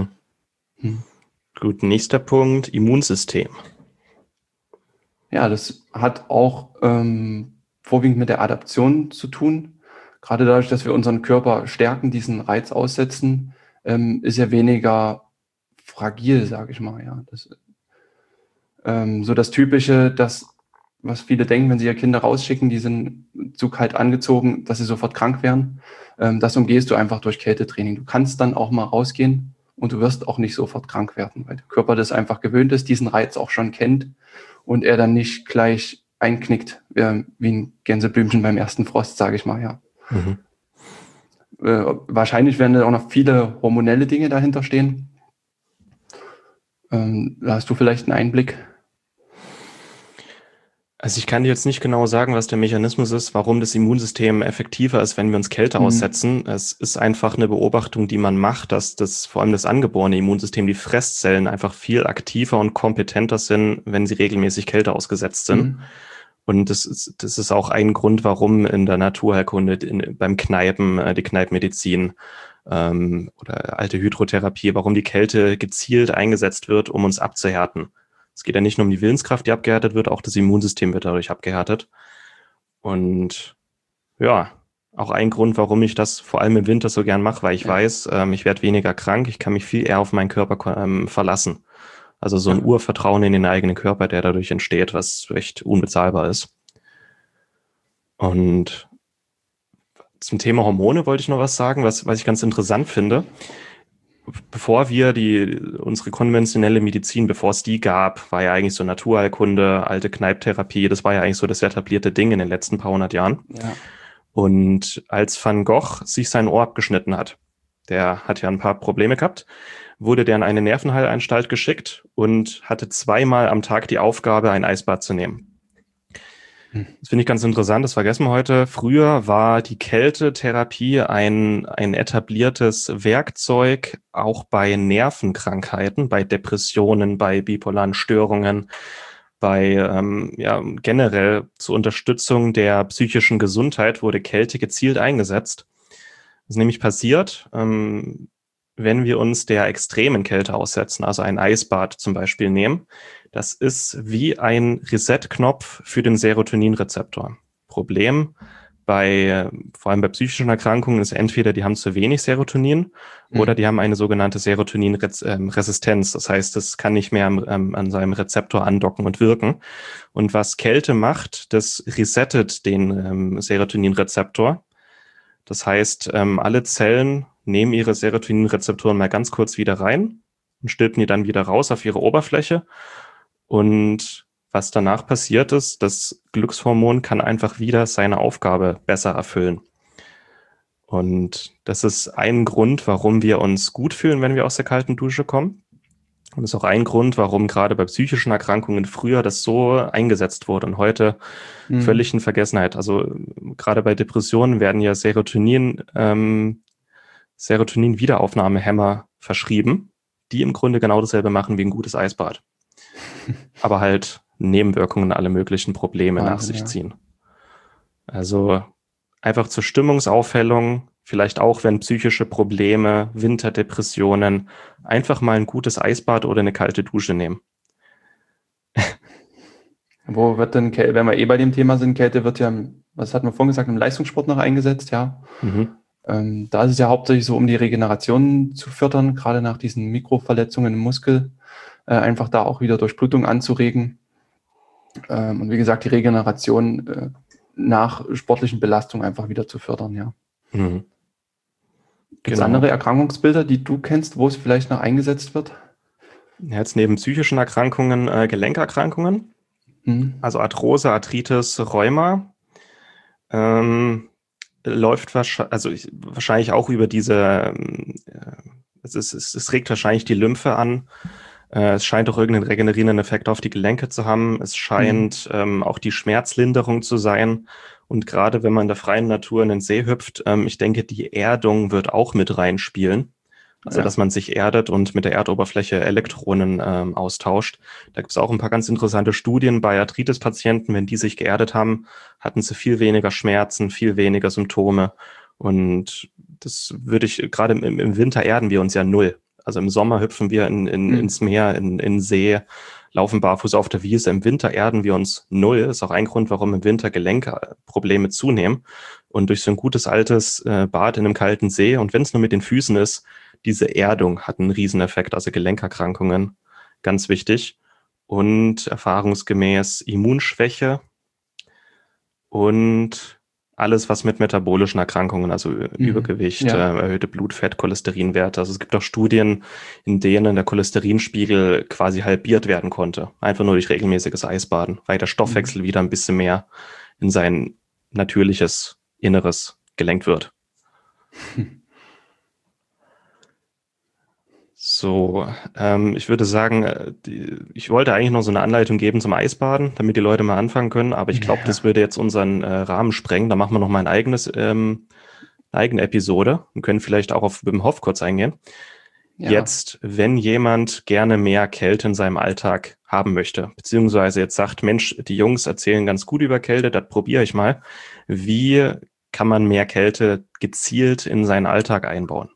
Gut, nächster Punkt, Immunsystem. Ja, das hat auch vorwiegend mit der Adaption zu tun. Gerade dadurch, dass wir unseren Körper stärken, diesen Reiz aussetzen, ist er weniger fragil, sage ich mal. Ja, das, so das Typische, was viele denken, wenn sie ihre Kinder rausschicken, die sind zu kalt angezogen, dass sie sofort krank werden. Das umgehst du einfach durch Kältetraining. Du kannst dann auch mal rausgehen und du wirst auch nicht sofort krank werden, weil der Körper das einfach gewöhnt ist, diesen Reiz auch schon kennt und er dann nicht gleich einknickt, wie ein Gänseblümchen beim ersten Frost, sage ich mal, ja. Wahrscheinlich werden da auch noch viele hormonelle Dinge dahinter stehen. Da hast du vielleicht einen Einblick? Also ich kann dir jetzt nicht genau sagen, was der Mechanismus ist, warum das Immunsystem effektiver ist, wenn wir uns Kälte aussetzen. Es ist einfach eine Beobachtung, die man macht, dass das vor allem das angeborene Immunsystem, die Fresszellen, einfach viel aktiver und kompetenter sind, wenn sie regelmäßig Kälte ausgesetzt sind. Und das ist auch ein Grund, warum in der Naturheilkunde, beim Kneipen, die Kneippmedizin oder alte Hydrotherapie, warum die Kälte gezielt eingesetzt wird, um uns abzuhärten. Es geht ja nicht nur um die Willenskraft, die abgehärtet wird, auch das Immunsystem wird dadurch abgehärtet. Und ja, auch ein Grund, warum ich das vor allem im Winter so gern mache, weil ich weiß, ich werde weniger krank, ich kann mich viel eher auf meinen Körper verlassen. Also so ein Urvertrauen in den eigenen Körper, der dadurch entsteht, was echt unbezahlbar ist. Und zum Thema Hormone wollte ich noch was sagen, was ich ganz interessant finde. Bevor wir unsere konventionelle Medizin, bevor es die gab, war ja eigentlich so Naturheilkunde, alte Kneipptherapie, das war ja eigentlich so das etablierte Ding in den letzten paar hundert Jahren. Ja. Und als Van Gogh sich sein Ohr abgeschnitten hat, der hat ja ein paar Probleme gehabt, wurde der in eine Nervenheilanstalt geschickt und hatte 2-mal am Tag die Aufgabe, ein Eisbad zu nehmen. Das finde ich ganz interessant, das vergessen wir heute. Früher war die Kältetherapie ein etabliertes Werkzeug, auch bei Nervenkrankheiten, bei Depressionen, bei bipolaren Störungen, bei generell zur Unterstützung der psychischen Gesundheit wurde Kälte gezielt eingesetzt. Das ist nämlich passiert, wenn wir uns der extremen Kälte aussetzen, also ein Eisbad zum Beispiel nehmen. Das ist wie ein Reset-Knopf für den Serotoninrezeptor. Problem vor allem bei psychischen Erkrankungen ist entweder, die haben zu wenig Serotonin oder die haben eine sogenannte Serotoninresistenz. Das heißt, es kann nicht mehr an seinem Rezeptor andocken und wirken. Und was Kälte macht, das resettet den Serotoninrezeptor. Das heißt, alle Zellen nehmen ihre Serotoninrezeptoren mal ganz kurz wieder rein und stülpen die dann wieder raus auf ihre Oberfläche. Und was danach passiert ist, das Glückshormon kann einfach wieder seine Aufgabe besser erfüllen. Und das ist ein Grund, warum wir uns gut fühlen, wenn wir aus der kalten Dusche kommen. Und das ist auch ein Grund, warum gerade bei psychischen Erkrankungen früher das so eingesetzt wurde und heute völlig in Vergessenheit. Also gerade bei Depressionen werden ja Serotonin-Wiederaufnahmehämmer verschrieben, die im Grunde genau dasselbe machen wie ein gutes Eisbad. Aber halt Nebenwirkungen, alle möglichen Probleme nach sich ziehen. Also einfach zur Stimmungsaufhellung, vielleicht auch, wenn psychische Probleme, Winterdepressionen, einfach mal ein gutes Eisbad oder eine kalte Dusche nehmen. Wo wird denn, wenn wir bei dem Thema sind, Kälte wird ja, was hatten wir vorhin gesagt, im Leistungssport noch eingesetzt, ja. Da ist es ja hauptsächlich so, um die Regeneration zu fördern, gerade nach diesen Mikroverletzungen im Muskel, einfach da auch wieder Durchblutung anzuregen. Und wie gesagt, die Regeneration nach sportlichen Belastungen einfach wieder zu fördern, ja. Mhm. Gibt es Genau. andere Erkrankungsbilder, die du kennst, wo es vielleicht noch eingesetzt wird? Jetzt neben psychischen Erkrankungen, Gelenkerkrankungen, also Arthrose, Arthritis, Rheuma, läuft wahrscheinlich auch über diese, es regt wahrscheinlich die Lymphe an. Es scheint auch irgendeinen regenerierenden Effekt auf die Gelenke zu haben. Es scheint auch die Schmerzlinderung zu sein. Und gerade wenn man in der freien Natur in den See hüpft, ich denke, die Erdung wird auch mit reinspielen. Also, dass man sich erdet und mit der Erdoberfläche Elektronen austauscht. Da gibt es auch ein paar ganz interessante Studien bei Arthritis-Patienten. Wenn die sich geerdet haben, hatten sie viel weniger Schmerzen, viel weniger Symptome. Und das würde ich, gerade im Winter erden wir uns ja null. Also im Sommer hüpfen wir ins Meer, in See, laufen barfuß auf der Wiese. Im Winter erden wir uns null. Ist auch ein Grund, warum im Winter Gelenkprobleme zunehmen. Und durch so ein gutes altes Bad in einem kalten See, und wenn es nur mit den Füßen ist, diese Erdung hat einen Rieseneffekt, also Gelenkerkrankungen, ganz wichtig. Und erfahrungsgemäß Immunschwäche und alles, was mit metabolischen Erkrankungen, also Übergewicht, erhöhte Blutfett, Cholesterinwerte. Also es gibt auch Studien, in denen der Cholesterinspiegel quasi halbiert werden konnte. Einfach nur durch regelmäßiges Eisbaden, weil der Stoffwechsel wieder ein bisschen mehr in sein natürliches Inneres gelenkt wird. So, ich würde sagen, ich wollte eigentlich noch so eine Anleitung geben zum Eisbaden, damit die Leute mal anfangen können, aber ich glaube, das würde jetzt unseren Rahmen sprengen. Da machen wir noch mal eine eigene Episode und können vielleicht auch auf Wim Hof kurz eingehen. Ja. Jetzt, wenn jemand gerne mehr Kälte in seinem Alltag haben möchte, beziehungsweise jetzt sagt, Mensch, die Jungs erzählen ganz gut über Kälte, das probiere ich mal. Wie kann man mehr Kälte gezielt in seinen Alltag einbauen?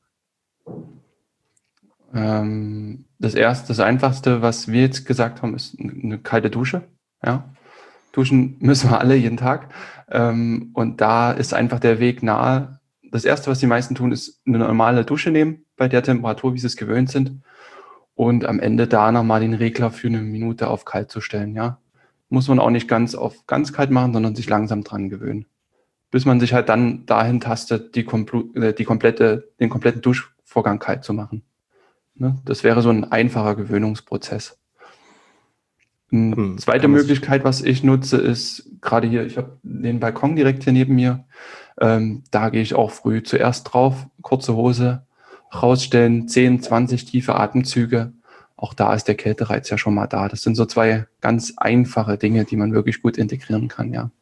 Das Einfachste, was wir jetzt gesagt haben, ist eine kalte Dusche. Ja? Duschen müssen wir alle jeden Tag. Und da ist einfach der Weg nahe. Das Erste, was die meisten tun, ist eine normale Dusche nehmen, bei der Temperatur, wie sie es gewöhnt sind. Und am Ende da nochmal den Regler für eine Minute auf kalt zu stellen. Ja? Muss man auch nicht ganz auf ganz kalt machen, sondern sich langsam dran gewöhnen. Bis man sich halt dann dahin tastet, den kompletten Duschvorgang kalt zu machen. Das wäre so ein einfacher Gewöhnungsprozess. Eine zweite Möglichkeit, was ich nutze, ist gerade hier, ich habe den Balkon direkt hier neben mir. Da gehe ich auch früh zuerst drauf, kurze Hose, rausstellen, 10, 20 tiefe Atemzüge. Auch da ist der Kältereiz ja schon mal da. Das sind so zwei ganz einfache Dinge, die man wirklich gut integrieren kann, ja.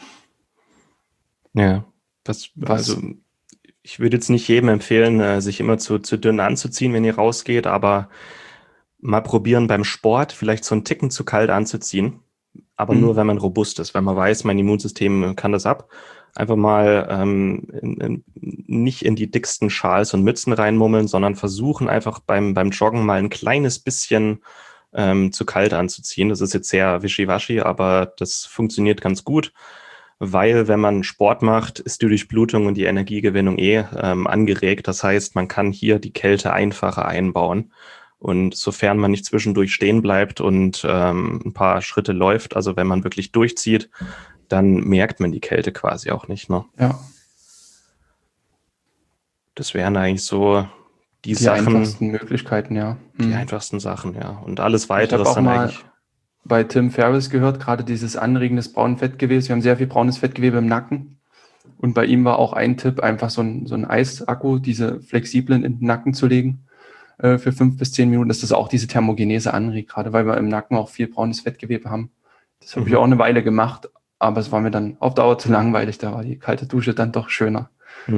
Ja, also ich würde jetzt nicht jedem empfehlen, sich immer zu dünn anzuziehen, wenn ihr rausgeht, aber mal probieren beim Sport, vielleicht so einen Ticken zu kalt anzuziehen, aber nur, wenn man robust ist, wenn man weiß, mein Immunsystem kann das ab. Einfach mal nicht in die dicksten Schals und Mützen reinmummeln, sondern versuchen einfach beim Joggen mal ein kleines bisschen zu kalt anzuziehen. Das ist jetzt sehr wischiwaschi, aber das funktioniert ganz gut. Weil wenn man Sport macht, ist die Durchblutung und die Energiegewinnung angeregt. Das heißt, man kann hier die Kälte einfacher einbauen. Und sofern man nicht zwischendurch stehen bleibt und ein paar Schritte läuft, also wenn man wirklich durchzieht, dann merkt man die Kälte quasi auch nicht. Ne? Ja. Das wären eigentlich so die Sachen. Einfachsten Möglichkeiten, ja. Die einfachsten Sachen, ja. Und alles Weitere ist dann eigentlich... bei Tim Ferriss gehört, gerade dieses Anregen des braunen Fettgewebes. Wir haben sehr viel braunes Fettgewebe im Nacken. Und bei ihm war auch ein Tipp, einfach so ein Eisakku, diese flexiblen in den Nacken zu legen für 5 bis 10 Minuten, dass das auch diese Thermogenese anregt, gerade weil wir im Nacken auch viel braunes Fettgewebe haben. Das habe ich auch eine Weile gemacht, aber es war mir dann auf Dauer zu langweilig. Da war die kalte Dusche dann doch schöner.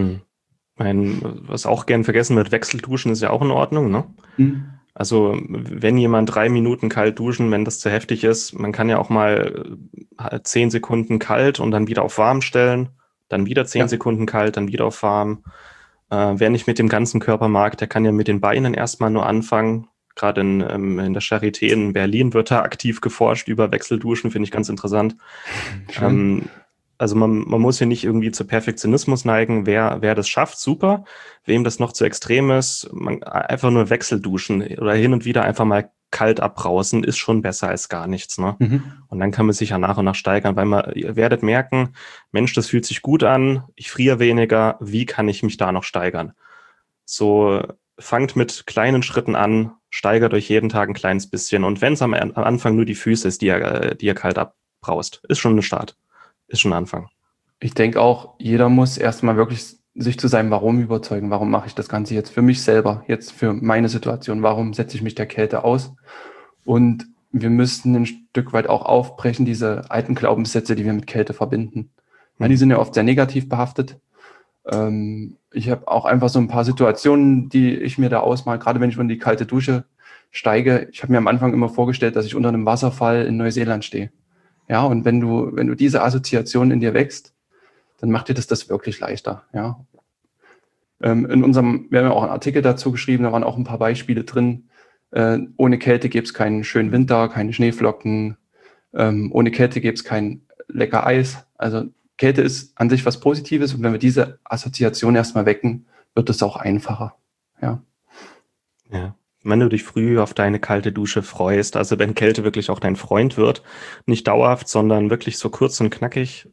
Was auch gern vergessen wird, Wechselduschen ist ja auch in Ordnung, ne? Also wenn jemand 3 Minuten kalt duschen, wenn das zu heftig ist, man kann ja auch mal 10 Sekunden kalt und dann wieder auf warm stellen, dann wieder 10 Sekunden kalt, dann wieder auf warm. Wer nicht mit dem ganzen Körper mag, der kann ja mit den Beinen erstmal nur anfangen. Gerade in der Charité in Berlin wird da aktiv geforscht über Wechselduschen, finde ich ganz interessant. Also man muss hier nicht irgendwie zu Perfektionismus neigen. Wer das schafft, super. Wem das noch zu extrem ist, einfach nur Wechselduschen oder hin und wieder einfach mal kalt abbrausen, ist schon besser als gar nichts, ne? Mhm. Und dann kann man sich ja nach und nach steigern, weil ihr werdet merken, Mensch, das fühlt sich gut an, ich friere weniger, wie kann ich mich da noch steigern? So, fangt mit kleinen Schritten an, steigert euch jeden Tag ein kleines bisschen. Und wenn es am Anfang nur die Füße ist, die ihr kalt abbraust, ist schon ein Start, ist schon ein Anfang. Ich denke auch, jeder muss erstmal wirklich sich zu seinem Warum überzeugen. Warum mache ich das Ganze jetzt für mich selber, jetzt für meine Situation? Warum setze ich mich der Kälte aus? Und wir müssten ein Stück weit auch aufbrechen, diese alten Glaubenssätze, die wir mit Kälte verbinden. Ja, die sind ja oft sehr negativ behaftet. Ich habe auch einfach so ein paar Situationen, die ich mir da ausmale, gerade wenn ich unter die kalte Dusche steige. Ich habe mir am Anfang immer vorgestellt, dass ich unter einem Wasserfall in Neuseeland stehe. Ja, und wenn du diese Assoziation in dir wächst, dann macht dir das wirklich leichter. Ja. Wir haben ja auch einen Artikel dazu geschrieben, da waren auch ein paar Beispiele drin. Ohne Kälte gäbe es keinen schönen Winter, keine Schneeflocken. Ohne Kälte gäbe es kein lecker Eis. Also Kälte ist an sich was Positives und wenn wir diese Assoziation erstmal wecken, wird es auch einfacher. Ja. Ja. Wenn du dich früh auf deine kalte Dusche freust, also wenn Kälte wirklich auch dein Freund wird, nicht dauerhaft, sondern wirklich so kurz und knackig,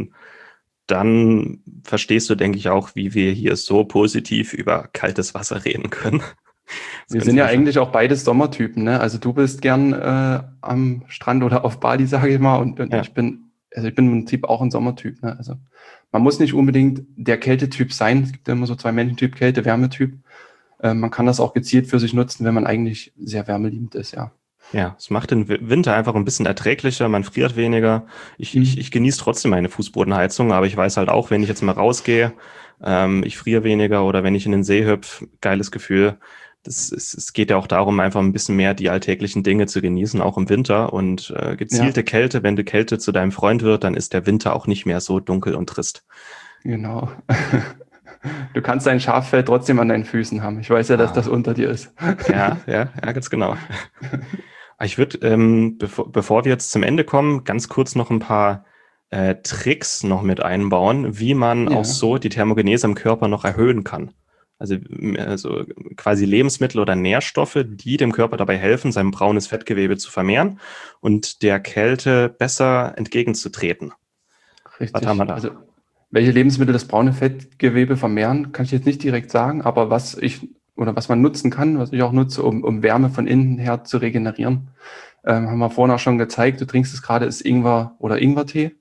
dann verstehst du, denke ich, auch, wie wir hier so positiv über kaltes Wasser reden können. Wir sind ja eigentlich auch beides Sommertypen, ne? Also du bist gern am Strand oder auf Bali, sage ich mal, und Ja. ich bin im Prinzip auch ein Sommertyp, ne? Also man muss nicht unbedingt der Kältetyp sein. Es gibt ja immer so zwei Menschentyp, Kälte, Wärmetyp. Man kann das auch gezielt für sich nutzen, wenn man eigentlich sehr wärmeliebend ist, ja. Ja, es macht den Winter einfach ein bisschen erträglicher, man friert weniger. Ich genieße trotzdem meine Fußbodenheizung, aber ich weiß halt auch, wenn ich jetzt mal rausgehe, ich friere weniger oder wenn ich in den See hüpf, geiles Gefühl. Es geht ja auch darum, einfach ein bisschen mehr die alltäglichen Dinge zu genießen, auch im Winter. Und gezielte Kälte, wenn die Kälte zu deinem Freund wird, dann ist der Winter auch nicht mehr so dunkel und trist. Genau. Du kannst dein Schaffell trotzdem an deinen Füßen haben. Ich weiß ja, dass das unter dir ist. Ja, ganz genau. Ich würde, bevor wir jetzt zum Ende kommen, ganz kurz noch ein paar Tricks noch mit einbauen, wie man auch so die Thermogenese im Körper noch erhöhen kann. Also quasi Lebensmittel oder Nährstoffe, die dem Körper dabei helfen, sein braunes Fettgewebe zu vermehren und der Kälte besser entgegenzutreten. Richtig. Was haben wir da? Also, welche Lebensmittel das braune Fettgewebe vermehren, kann ich jetzt nicht direkt sagen, aber was man nutzen kann, was ich auch nutze, um Wärme von innen her zu regenerieren, haben wir vorhin auch schon gezeigt. Du trinkst es gerade, ist Ingwer oder Ingwertee,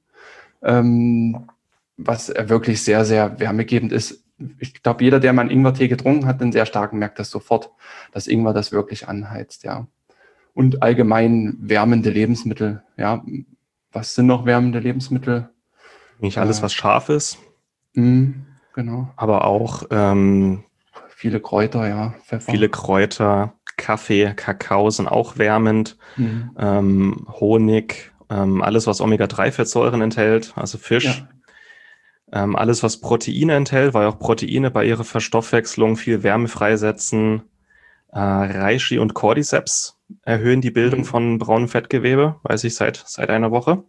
was wirklich sehr, sehr wärmegebend ist. Ich glaube, jeder, der mal einen Ingwertee getrunken hat, den sehr starken, merkt das sofort, dass Ingwer das wirklich anheizt, ja. Und allgemein wärmende Lebensmittel, ja. Was sind noch wärmende Lebensmittel? Nicht alles, was scharf ist. Genau. Aber auch viele Kräuter, ja. Pfeffer. Viele Kräuter, Kaffee, Kakao sind auch wärmend. Honig, alles, was Omega-3-Fettsäuren enthält, also Fisch. Ja. Alles, was Proteine enthält, weil auch Proteine bei ihrer Verstoffwechslung viel Wärme freisetzen. Reishi und Cordyceps erhöhen die Bildung von braunem Fettgewebe, weiß ich seit einer Woche.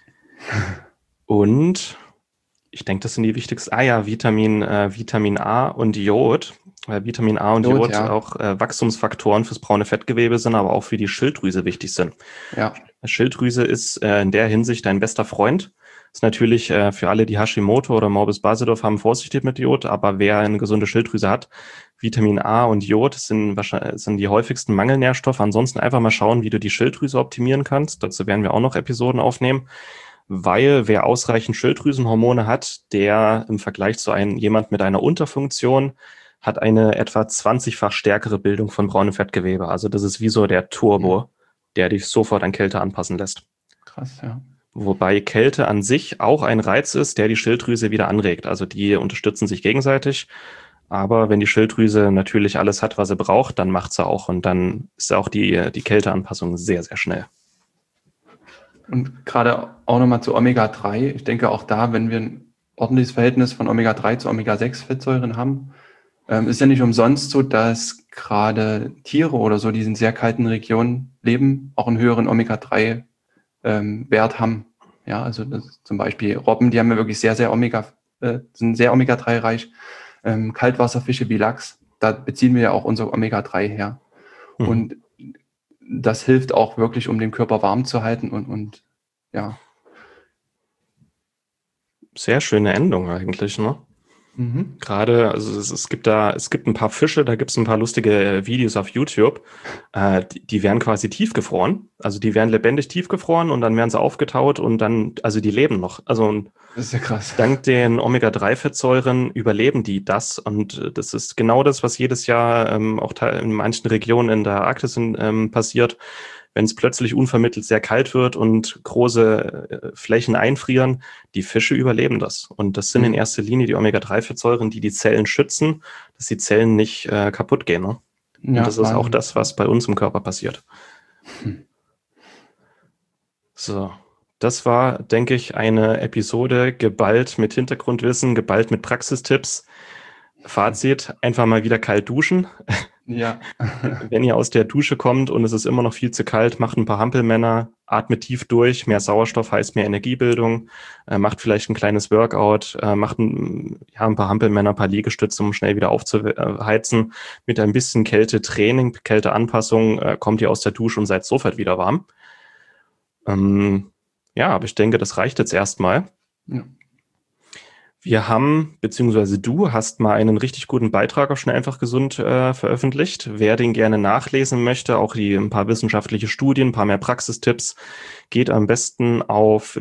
Und ich denke, das sind die wichtigsten. Vitamin A und Jod. Weil Vitamin A und Jod auch Wachstumsfaktoren fürs braune Fettgewebe sind, aber auch für die Schilddrüse wichtig sind. Ja. Schilddrüse ist in der Hinsicht dein bester Freund. Ist natürlich für alle, die Hashimoto oder Morbus Basedorf haben, vorsichtig mit Jod, aber wer eine gesunde Schilddrüse hat, Vitamin A und Jod sind die häufigsten Mangelnährstoffe. Ansonsten einfach mal schauen, wie du die Schilddrüse optimieren kannst. Dazu werden wir auch noch Episoden aufnehmen. Weil wer ausreichend Schilddrüsenhormone hat, der im Vergleich zu jemand mit einer Unterfunktion hat eine etwa 20-fach stärkere Bildung von braunem Fettgewebe. Also das ist wie so der Turbo, der dich sofort an Kälte anpassen lässt. Krass, ja. Wobei Kälte an sich auch ein Reiz ist, der die Schilddrüse wieder anregt. Also die unterstützen sich gegenseitig. Aber wenn die Schilddrüse natürlich alles hat, was sie braucht, dann macht sie auch. Und dann ist auch die Kälteanpassung sehr, sehr schnell. Und gerade auch nochmal zu Omega-3. Ich denke auch da, wenn wir ein ordentliches Verhältnis von Omega-3 zu Omega-6-Fettsäuren haben, ist ja nicht umsonst so, dass gerade Tiere oder so, die in sehr kalten Regionen leben, auch einen höheren Omega-3-Wert haben. Ja, also zum Beispiel Robben, die haben ja wirklich sind sehr Omega-3 reich. Kaltwasserfische wie Lachs, da beziehen wir ja auch unser Omega-3 her. Und das hilft auch wirklich, um den Körper warm zu halten und ja. Sehr schöne Endung eigentlich, ne? Gerade, also es gibt ein paar Fische, da gibt es ein paar lustige Videos auf YouTube, die werden quasi tiefgefroren, also die werden lebendig tiefgefroren und dann werden sie aufgetaut und dann, also die leben noch. Also das ist ja krass. Dank den Omega-3-Fettsäuren überleben die das und das ist genau das, was jedes Jahr auch in manchen Regionen in der Arktis passiert. Wenn es plötzlich unvermittelt sehr kalt wird und große Flächen einfrieren, die Fische überleben das. Und das sind in erster Linie die Omega-3-Fettsäuren, die Zellen schützen, dass die Zellen nicht kaputt gehen. Ne? Und das ist auch das, was bei uns im Körper passiert. So, das war, denke ich, eine Episode geballt mit Hintergrundwissen, geballt mit Praxistipps. Fazit, einfach mal wieder kalt duschen. Ja. Wenn ihr aus der Dusche kommt und es ist immer noch viel zu kalt, macht ein paar Hampelmänner, atmet tief durch, mehr Sauerstoff heißt mehr Energiebildung, macht vielleicht ein kleines Workout, macht ein paar Hampelmänner, ein paar Liegestütze, um schnell wieder aufzuheizen. Mit ein bisschen Kältetraining, Kälteanpassung kommt ihr aus der Dusche und seid sofort wieder warm. Aber ich denke, das reicht jetzt erstmal. Ja. Wir haben, beziehungsweise du hast mal einen richtig guten Beitrag auf Schnell einfach gesund veröffentlicht. Wer den gerne nachlesen möchte, auch ein paar wissenschaftliche Studien, ein paar mehr Praxistipps, geht am besten auf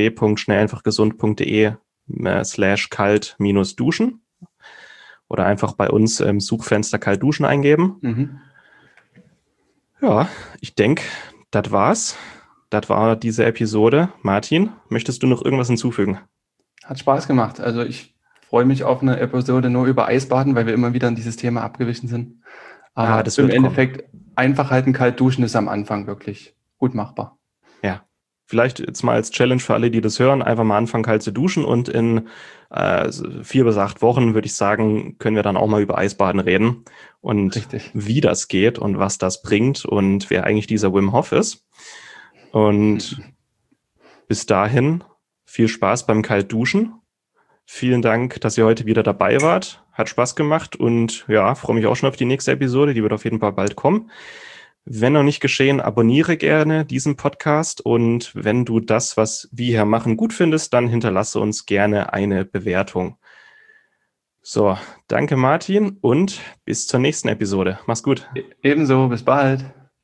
www.schnelleinfachgesund.de/kalt-duschen oder einfach bei uns im Suchfenster kalt duschen eingeben. Ja, ich denke, das war's. Das war diese Episode. Martin, möchtest du noch irgendwas hinzufügen? Hat Spaß gemacht. Also ich freue mich auf eine Episode nur über Eisbaden, weil wir immer wieder an dieses Thema abgewichen sind. Aber das im Endeffekt einfach halten, kalt duschen ist am Anfang wirklich gut machbar. Ja, vielleicht jetzt mal als Challenge für alle, die das hören, einfach mal anfangen, kalt zu duschen und in 4 bis 8 Wochen, würde ich sagen, können wir dann auch mal über Eisbaden reden und wie das geht und was das bringt und wer eigentlich dieser Wim Hof ist. Und bis dahin viel Spaß beim Kaltduschen. Vielen Dank, dass ihr heute wieder dabei wart. Hat Spaß gemacht und ja, freue mich auch schon auf die nächste Episode. Die wird auf jeden Fall bald kommen. Wenn noch nicht geschehen, abonniere gerne diesen Podcast und wenn du das, was wir hier machen, gut findest, dann hinterlasse uns gerne eine Bewertung. So, danke Martin und bis zur nächsten Episode. Mach's gut. Ebenso, bis bald.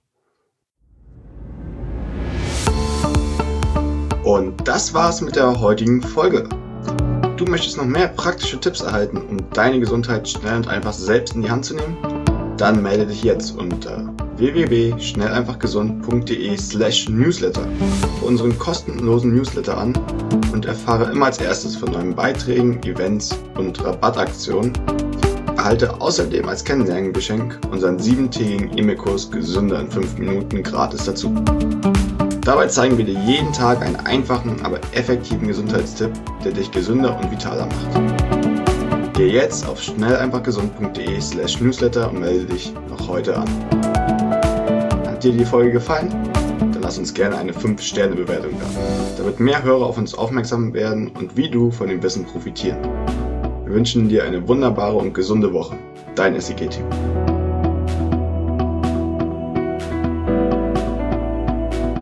Und das war's mit der heutigen Folge. Du möchtest noch mehr praktische Tipps erhalten, um deine Gesundheit schnell und einfach selbst in die Hand zu nehmen? Dann melde dich jetzt unter www.schnelleinfachgesund.de/newsletter für unseren kostenlosen Newsletter an und erfahre immer als erstes von neuen Beiträgen, Events und Rabattaktionen. Erhalte außerdem als Kennenlerngeschenk unseren 7-tägigen E-Mail-Kurs Gesünder in 5 Minuten gratis dazu. Dabei zeigen wir dir jeden Tag einen einfachen, aber effektiven Gesundheitstipp, der dich gesünder und vitaler macht. Geh jetzt auf schnelleinfachgesund.de/newsletter und melde dich noch heute an. Hat dir die Folge gefallen? Dann lass uns gerne eine 5-Sterne-Bewertung da, damit mehr Hörer auf uns aufmerksam werden und wie du von dem Wissen profitieren. Wir wünschen dir eine wunderbare und gesunde Woche. Dein SIG-Team.